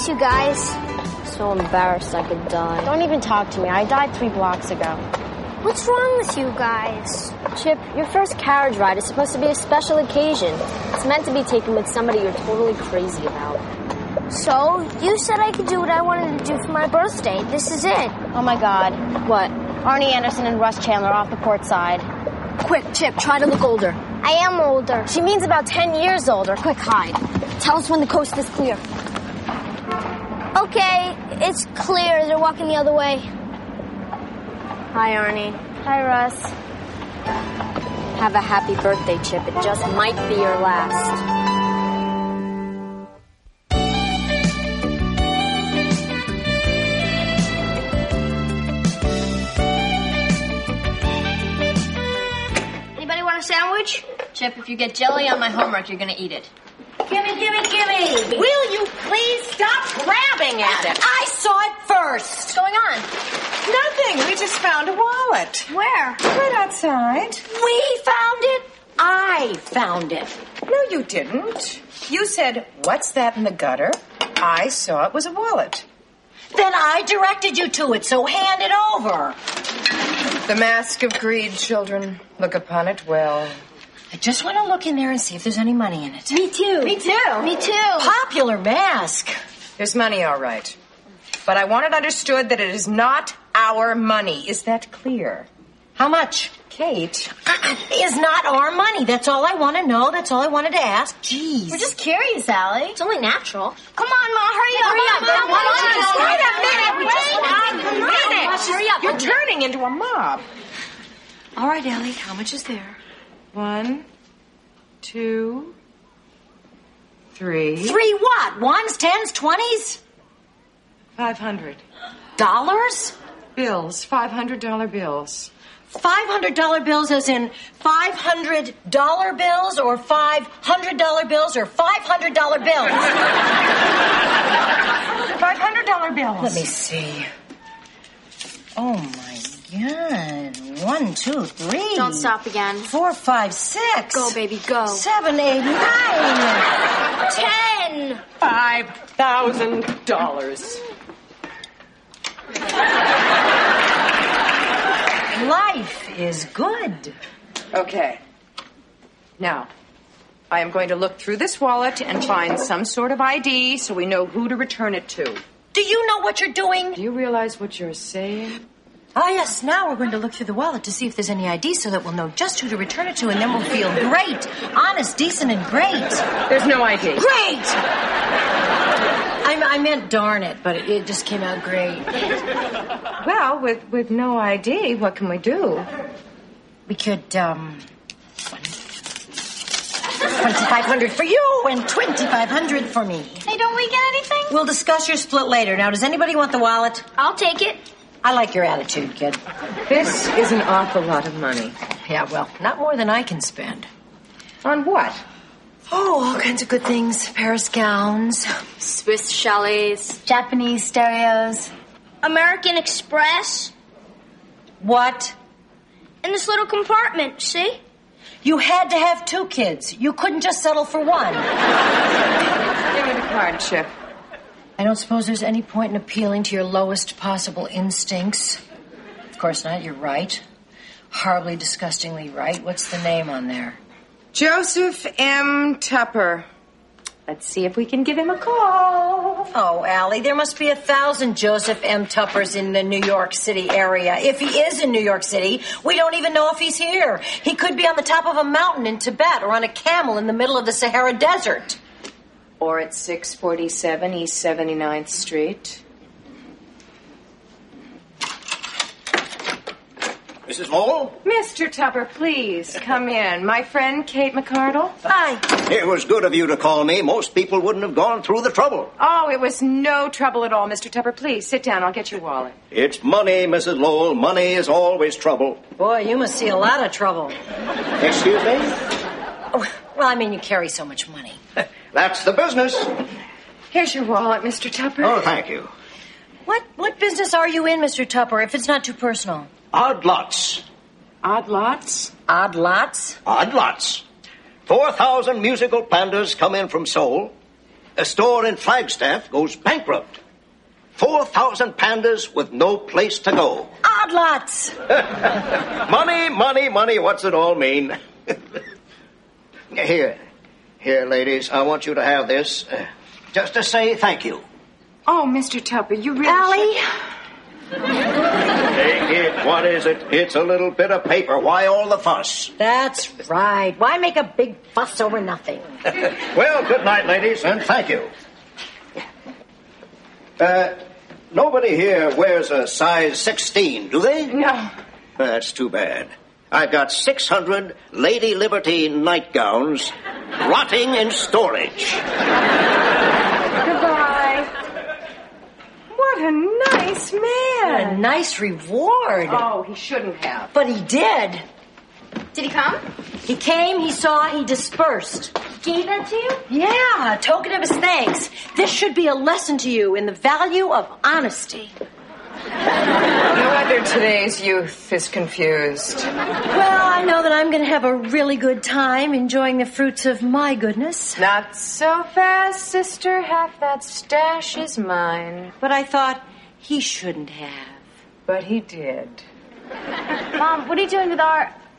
miss you guys. So embarrassed I could die. Don't even talk to me. I died 3 blocks ago. What's wrong with you guys? Chip, your first carriage ride is supposed to be a special occasion. It's meant to be taken with somebody you're totally crazy about. So, you said I could do what I wanted to do for my birthday. This is it. Oh, my God. What? Arnie Anderson and Russ Chandler off the port side. Quick, Chip, try to look older. I am older. She means about 10 years older. Quick, hide. Tell us when the coast is clear. Okay, it's clear. They're walking the other way. Hi, Arnie. Hi, Russ. Have a happy birthday, Chip. It just might be your last. Anybody want a sandwich? Chip, if you get jelly on my homework, you're going to eat it. Gimme! Will you please stop grabbing at it? I saw it first. What's going on? Nothing. We just found a wallet. Where? Right outside. We found it. I found it. No, you didn't. You said, "What's that in the gutter?" I saw it was a wallet. Then I directed you to it, so hand it over. The mask of greed, children. Look upon it well. I just want to look in there and see if there's any money in it. Me too. Me too. Me too. Popular mask. There's money, all right. But I want it understood that it is not our money. Is that clear? How much? Kate. Is not our money. That's all I want to know. That's all I wanted to ask. Jeez. We're just curious, Allie. It's only natural. Come on, Ma, hurry up. Wait a minute. We just want a minute. Hurry up. You're turning into a mob. All right, Ellie, how much is there? 1, 2, 3. 3 what? 1s, 10s, 20s? 500. Dollars? Bills. $500 bills. $500 bills as in $500 bills or $500 bills or $500 bills? $500 bills. Let me see. Oh, my God. 1, 2, 3. Don't stop again. 4, 5, 6. Go, baby, go. 7, 8, 9. 10. $5,000. Life is good. Okay. Now, I am going to look through this wallet and find some sort of ID so we know who to return it to. Do you know what you're doing? Do you realize what you're saying? Oh, yes. Now we're going to look through the wallet to see if there's any ID so that we'll know just who to return it to, and then we'll feel great. Honest, decent, and great. There's no ID. Great! I meant darn it, but it just came out great. Well, with no ID, what can we do? We could, 2,500 for you and 2,500 for me. Hey, don't we get anything? We'll discuss your split later. Now, does anybody want the wallet? I'll take it. I like your attitude, kid. This is an awful lot of money. Yeah, well, not more than I can spend. On what? Oh, all kinds of good things. Paris gowns. Swiss chalets. Japanese stereos. American Express. What? In this little compartment, see? You had to have 2 kids. You couldn't just settle for 1. Give me the card, Chip. I don't suppose there's any point in appealing to your lowest possible instincts. Of course not, you're right. Horribly, disgustingly right. What's the name on there? Joseph M. Tupper. Let's see if we can give him a call. Oh, Allie, there must be 1,000 Joseph M. Tuppers in the New York City area. If he is in New York City, we don't even know if he's here. He could be on the top of a mountain in Tibet or on a camel in the middle of the Sahara Desert. Or at 647 East 79th Street. Mrs. Mole? Mr. Tupper, please come in. My friend, Kate McCardle. Hi. It was good of you to call me. Most people wouldn't have gone through the trouble. Oh, it was no trouble at all, Mr. Tupper. Please, sit down. I'll get your wallet. It's money, Mrs. Lowell. Money is always trouble. Boy, you must see a lot of trouble. Excuse me? Oh, well, I mean, you carry so much money. That's the business. Here's your wallet, Mr. Tupper. Oh, thank you. What business are you in, Mr. Tupper, if it's not too personal? Odd lots. Odd lots? Odd lots? Odd lots. 4,000 musical pandas come in from Seoul. a store in Flagstaff goes bankrupt. 4,000 pandas with no place to go. Odd lots. Money, money, money. What's it all mean? Here, ladies. I want you to have this, just to say thank you. Oh, Mr. Tupper, you really... Allie? Take it. What is it? It's a little bit of paper. Why all the fuss? That's right. Why make a big fuss over nothing? Well, good night, ladies, and thank you. Nobody here wears a size 16, do they? No. That's too bad. I've got 600 Lady Liberty nightgowns rotting in storage. Goodbye. What a nice man. A nice reward. Oh, he shouldn't have. But he did. Did he come? He came, he saw, he dispersed. Gave that to you? Yeah, a token of his thanks. This should be a lesson to you in the value of honesty. No wonder today's youth is confused. Well, I know that I'm going to have a really good time enjoying the fruits of my goodness. Not so fast, sister. Half that stash is mine. But I thought he shouldn't have. But he did. Mom, what are you doing with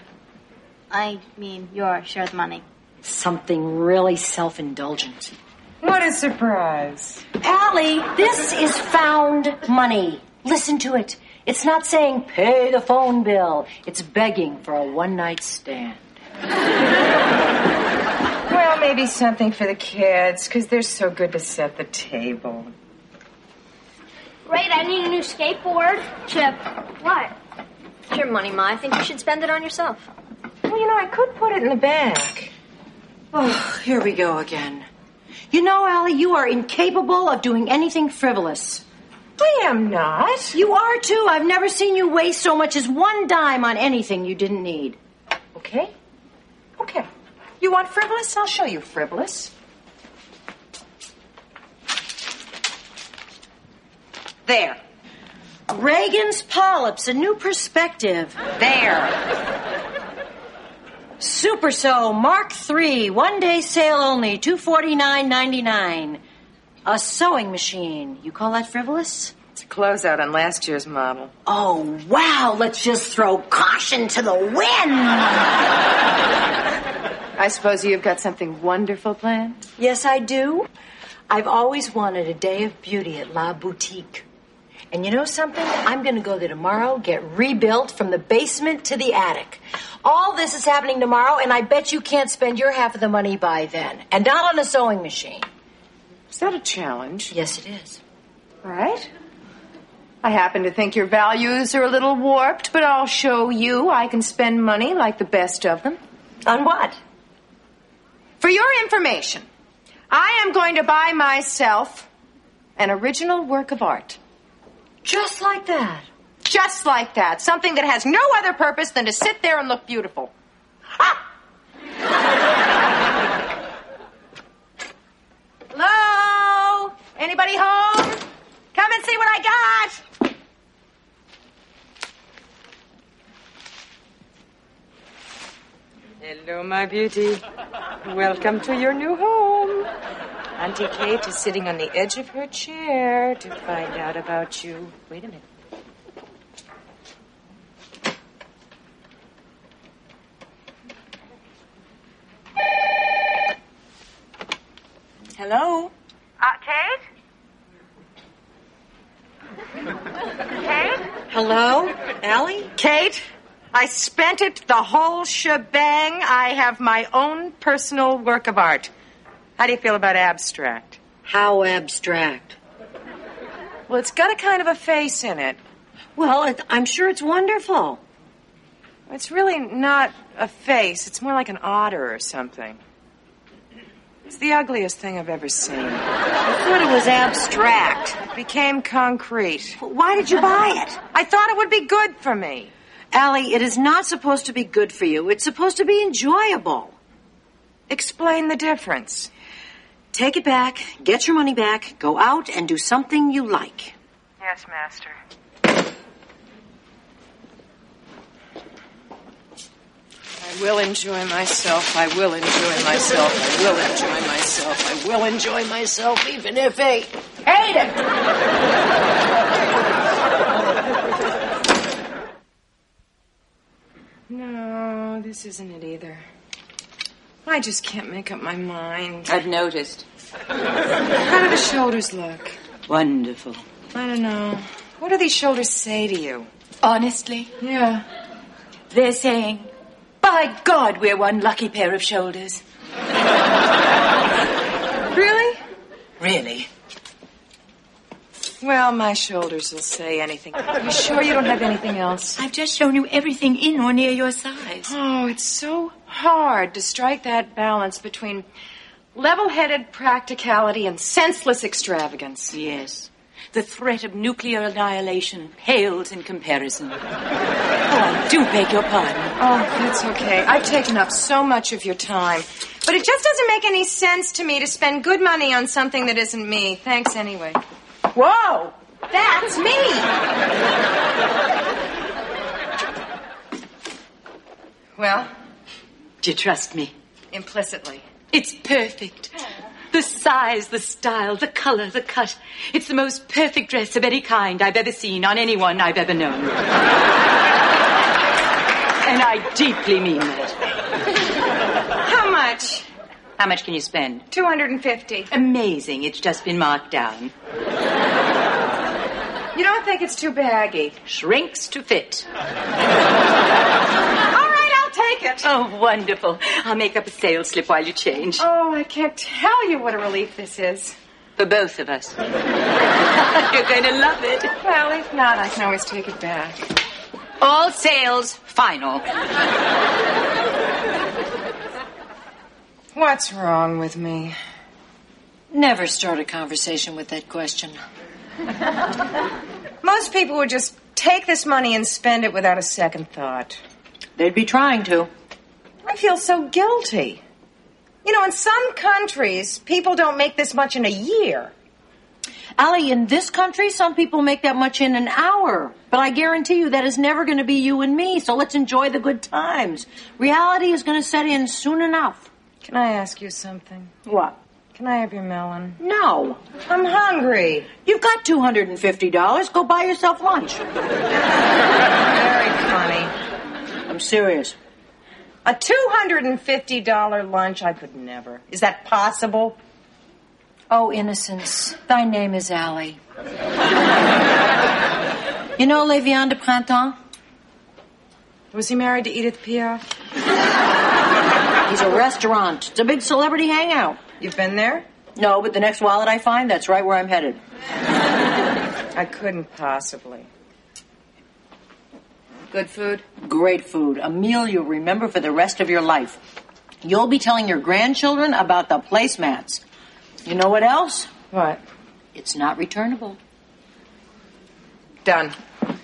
your share of the money? Something really self-indulgent. What a surprise. Allie, this is found money. Listen to it. It's not saying pay the phone bill. It's begging for a one-night stand. Well, maybe something for the kids, because they're so good to set the table. Great, I need a new skateboard. Chip, what? It's your money, Ma. I think you should spend it on yourself. Well, I could put it in the bank. Oh, here we go again. You know, Allie, you are incapable of doing anything frivolous. I am not. You are, too. I've never seen you waste so much as one dime on anything you didn't need. Okay. You want frivolous? I'll show you frivolous. There. Reagan's Polyps, a new perspective. There. Super So Mark III, one-day sale only, $249.99. A sewing machine. You call that frivolous? It's a closeout on last year's model. Oh, wow. Let's just throw caution to the wind. I suppose you've got something wonderful planned? Yes, I do. I've always wanted a day of beauty at La Boutique. And you know something? I'm going to go there tomorrow, get rebuilt from the basement to the attic. All this is happening tomorrow, and I bet you can't spend your half of the money by then. And not on a sewing machine. Is that a challenge? Yes, it is. All right. I happen to think your values are a little warped, but I'll show you I can spend money like the best of them. On what? For your information, I am going to buy myself an original work of art. Just like that. Just like that. Something that has no other purpose than to sit there and look beautiful. Ah! Hello? Anybody home? Come and see what I got. Hello, my beauty. Welcome to your new home. Auntie Kate is sitting on the edge of her chair to find out about you. Wait a minute. Hello? Kate? Kate? Hello? Allie? Kate, I spent it the whole shebang. I have my own personal work of art. How do you feel about abstract? How abstract? Well, it's got a kind of a face in it. Well, I'm sure it's wonderful. It's really not a face. It's more like an otter or something. It's the ugliest thing I've ever seen. I thought it was abstract. It became concrete. Why did you buy it? I thought it would be good for me. Allie, it is not supposed to be good for you. It's supposed to be enjoyable. Explain the difference. Take it back, get your money back, go out and do something you like. Yes, Master. I will enjoy myself. I will enjoy myself. I will enjoy myself. I will enjoy myself, even if I hate it. No, this isn't it either. I just can't make up my mind. I've noticed. How do the shoulders look? Wonderful. I don't know. What do these shoulders say to you? Honestly, Yeah. they're saying, by God, we're one lucky pair of shoulders. Really? Really? Well, my shoulders will say anything. You sure you don't have anything else? I've just shown you everything in or near your size. Oh, it's so hard to strike that balance between level-headed practicality and senseless extravagance. Yes. The threat of nuclear annihilation pales in comparison. Oh, I do beg your pardon. Oh, that's okay. I've taken up so much of your time. But it just doesn't make any sense to me to spend good money on something that isn't me. Thanks anyway. Whoa! That's me! Well, Do you trust me? implicitly. It's perfect. The size, the style, the color, the cut. It's the most perfect dress of any kind I've ever seen on anyone I've ever known. And I deeply mean that. How much? How much can you spend? $250. Amazing. It's just been marked down. You don't think it's too baggy? Shrinks to fit. All right, I'll take it. Oh, wonderful. I'll make up a sales slip while you change. Oh, I can't tell you what a relief this is. For both of us. You're going to love it. Well, if not, I can always take it back. All sales final. What's wrong with me? Never start a conversation with that question. Most people would just take this money and spend it without a second thought. They'd be trying to. I feel so guilty. You know, in some countries, people don't make this much in a year. Allie, in this country, some people make that much in an hour. But I guarantee you that is never going to be you and me, so let's enjoy the good times. Reality is going to set in soon enough. Can I ask you something? What? Can I have your melon? No. I'm hungry. You've got $250. Go buy yourself lunch. Very funny. I'm serious. A $250 lunch, I could never. Is that possible? Oh, innocence, thy name is Allie. You know Les Viandes de Printemps? Was he married to Edith Piaf? He's a restaurant. It's a big celebrity hangout. You've been there? No, but the next wallet I find, that's right where I'm headed. I couldn't possibly. Good food? Great food. A meal you'll remember for the rest of your life. You'll be telling your grandchildren about the placemats. You know what else? What? It's not returnable. Done.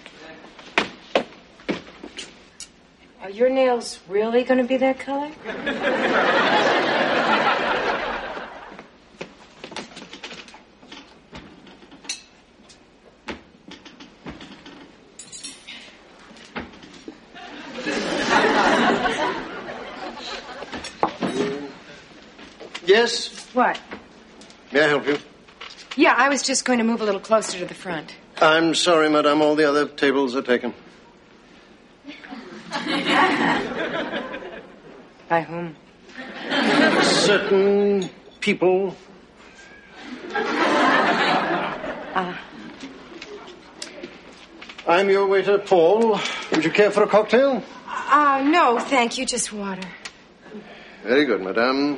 Are your nails really going to be that color? Yes? What? May I help you? Yeah, I was just going to move a little closer to the front. I'm sorry, madame. All the other tables are taken. By whom? Certain people. I'm your waiter, Paul. Would you care for a cocktail? No, thank you. Just water. Very good, madame.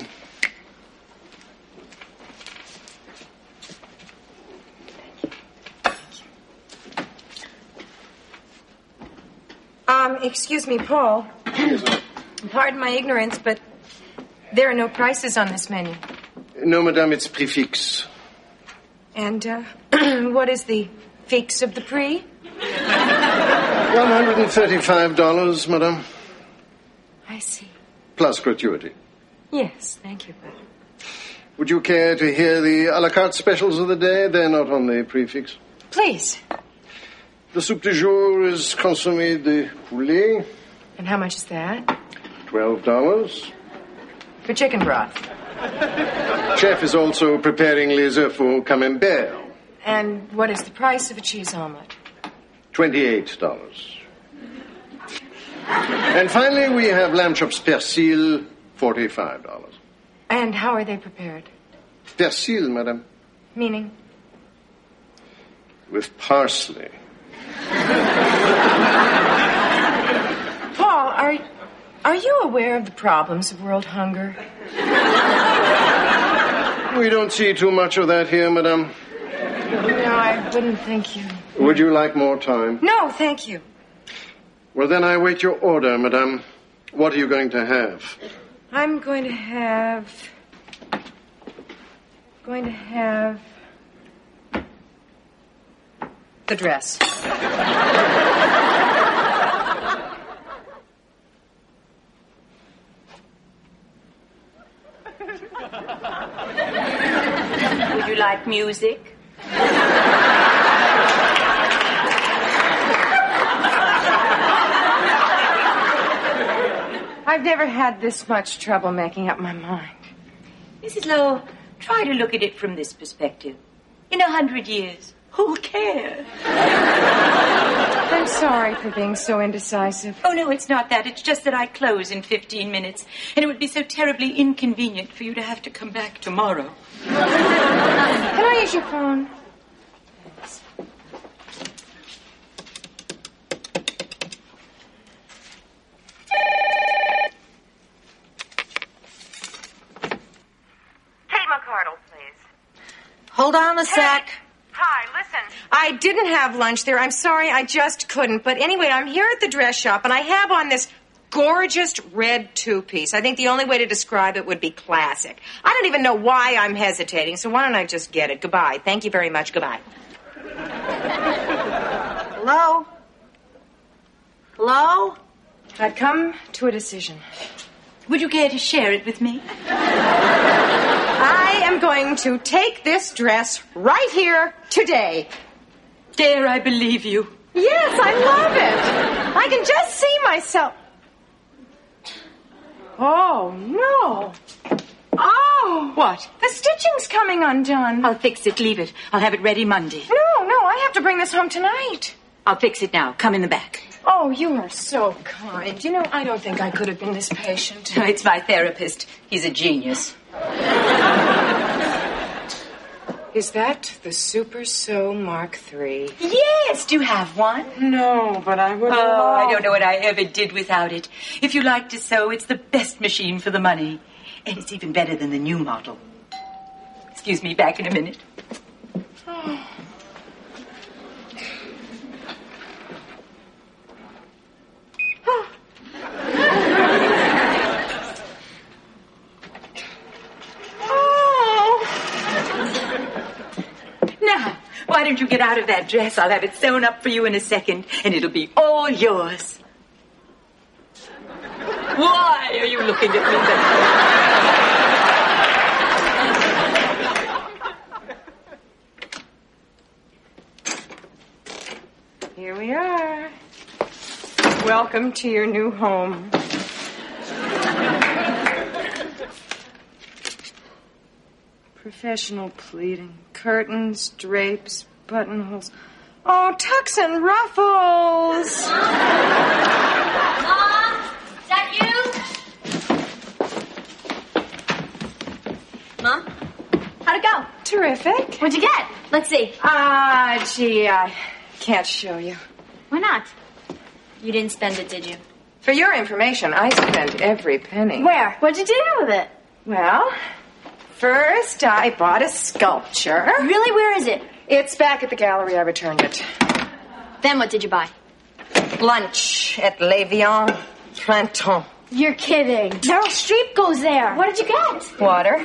Excuse me, Paul. Pardon my ignorance, but there are no prices on this menu. No, madame, it's prix fixe. And, what is the fixe of the prix? $135, madame. I see. Plus gratuity. Yes, thank you. Would you care to hear the a la carte specials of the day? They're not on the prix fixe. Please. The soup du jour is consommé de poulet, And how much is that? $12. For chicken broth. Chef is also preparing les œufs for camembert. And what is the price of a cheese omelet? $28. And finally, we have lamb chops persil, $45. And how are they prepared? Persil, madame. Meaning? With parsley. Paul, are you aware of the problems of world hunger? We don't see too much of that here, madame. No, I wouldn't think you... Would you like more time? No, thank you. Well, then I wait your order, madame. What are you going to have? I'm going to have... the dress. Would you like music? I've never had this much trouble making up my mind. Mrs. Lowe, try to look at it from this perspective. In 100 years, who'll care? I'm sorry for being so indecisive. Oh, no, it's not that. It's just that I close in 15 minutes, and it would be so terribly inconvenient for you to have to come back tomorrow. Can I use your phone? Kate McCardle, please. Hold on a sec. Hi, listen. I didn't have lunch there. I'm sorry, I just couldn't. But anyway, I'm here at the dress shop, and I have on this gorgeous red two-piece. I think the only way to describe it would be classic. I don't even know why I'm hesitating, so why don't I just get it? Goodbye. Thank you very much. Goodbye. Hello? Hello? I've come to a decision. Would you care to share it with me? I am going to take this dress right here today. Dare I believe you? Yes, I love it. I can just see myself. Oh, no. Oh. What? The stitching's coming undone. I'll fix it. Leave it. I'll have it ready Monday. No, I have to bring this home tonight. I'll fix it now. Come in the back. Oh, you are so kind. You know, I don't think I could have been this patient. It's my therapist. He's a genius. Is that the Super Sew Mark III? Yes. Do you have one? No, but I would I don't know what I ever did without it. If you like to sew, it's the best machine for the money. And it's even better than the new model. Excuse me, back in a minute. Oh. Now, why don't you get out of that dress? I'll have it sewn up for you in a second, and it'll be all yours. Why are you looking at me that? Here we are. Welcome to your new home. Professional pleating. Curtains, drapes, buttonholes. Oh, tucks and ruffles. Mom, is that you? Mom, how'd it go? Terrific. What'd you get? Let's see. Gee, I can't show you. Why not? You didn't spend it, did you? For your information, I spent every penny. Where? What'd you do with it? Well, first I bought a sculpture. Really? Where is it? It's back at the gallery. I returned it. Then what did you buy? Lunch at L'Evian Printemps. You're kidding. Meryl Streep goes there. What did you get? Water.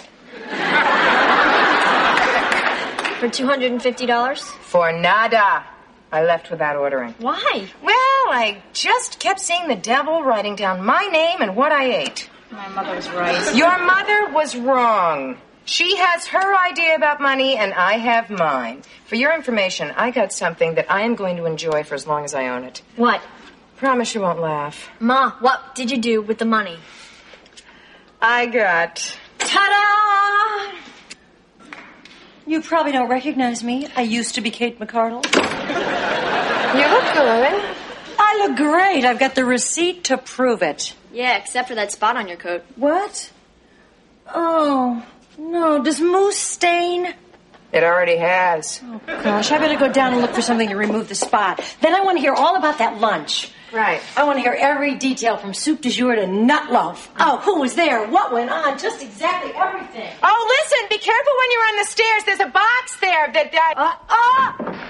For $250? For nada. I left without ordering. Why? Well, I just kept seeing the devil writing down my name and what I ate. My mother was right. Your mother was wrong. She has her idea about money, and I have mine. For your information, I got something that I am going to enjoy for as long as I own it. What? Promise you won't laugh. Ma, what did you do with the money? I got... Ta-da! You probably don't recognize me. I used to be Kate McCardle. You look good. I look great. I've got the receipt to prove it. Yeah, except for that spot on your coat. What? Oh, no. Does mousse stain? It already has. Oh, gosh, I better go down and look for something to remove the spot. Then I want to hear all about that lunch. Right. I want to hear every detail from soup du jour to nut loaf. Oh, who was there? What went on? Just exactly everything. Oh, listen, be careful when you're on the stairs. There's a box there that...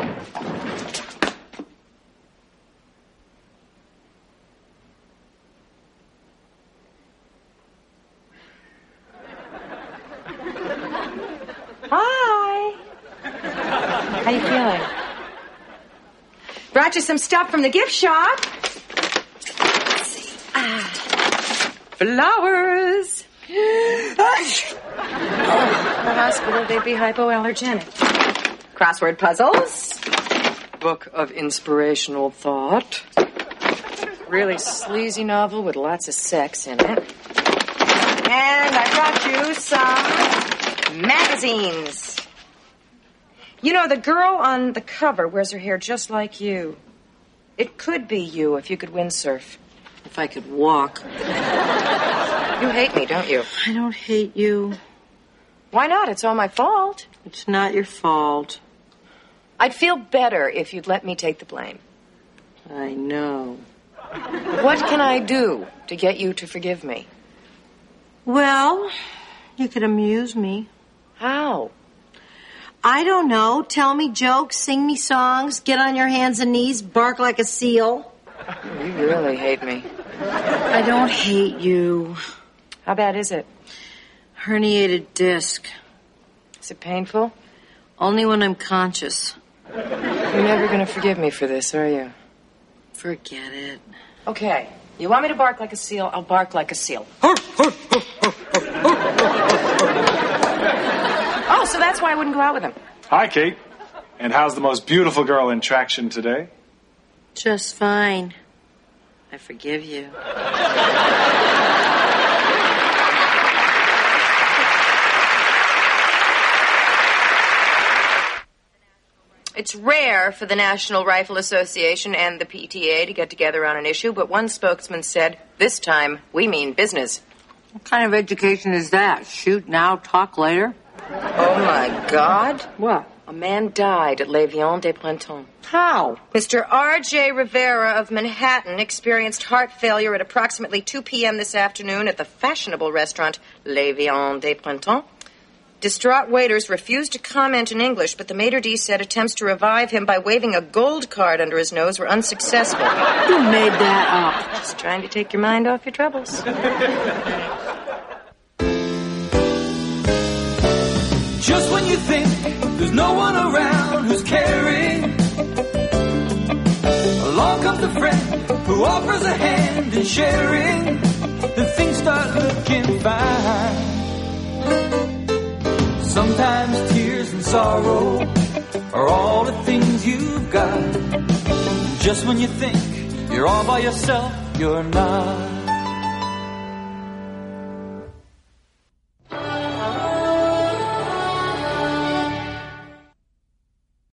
Hi. How you feeling? Brought you some stuff from the gift shop. Let's see. Flowers. In the hospital, they'd be hypoallergenic. Crossword puzzles. Book of inspirational thought. Really sleazy novel with lots of sex in it. And I brought you some magazines. You know, the girl on the cover wears her hair just like you. It could be you if you could windsurf. If I could walk. You hate me, don't you? I don't hate you. Why not? It's all my fault. It's not your fault. I'd feel better if you'd let me take the blame. I know. What can I do to get you to forgive me? Well, you could amuse me. How? I don't know. Tell me jokes, sing me songs, get on your hands and knees, bark like a seal. You really hate me. I don't hate you. How bad is it? Herniated disc. Is it painful? Only when I'm conscious. You're never going to forgive me for this, are you? Forget it. Okay. You want me to bark like a seal? I'll bark like a seal. Oh, so that's why I wouldn't go out with him. Hi, Kate. And how's the most beautiful girl in Traction today? Just fine. I forgive you. It's rare for the National Rifle Association and the PTA to get together on an issue, but one spokesman said, this time, we mean business. What kind of education is that? Shoot now, talk later? Oh, my God. What? A man died at L'Avion des Printemps. How? Mr. R.J. Rivera of Manhattan experienced heart failure at approximately 2 p.m. this afternoon at the fashionable restaurant L'Avion des Printemps. Distraught waiters refused to comment in English, but the maitre d' said attempts to revive him by waving a gold card under his nose were unsuccessful. Who made that up? Just trying to take your mind off your troubles. Just when you think there's no one around who's caring, along comes a friend who offers a hand in sharing, then things start looking fine. Sometimes tears and sorrow are all the things you've got. Just when you think you're all by yourself, you're not.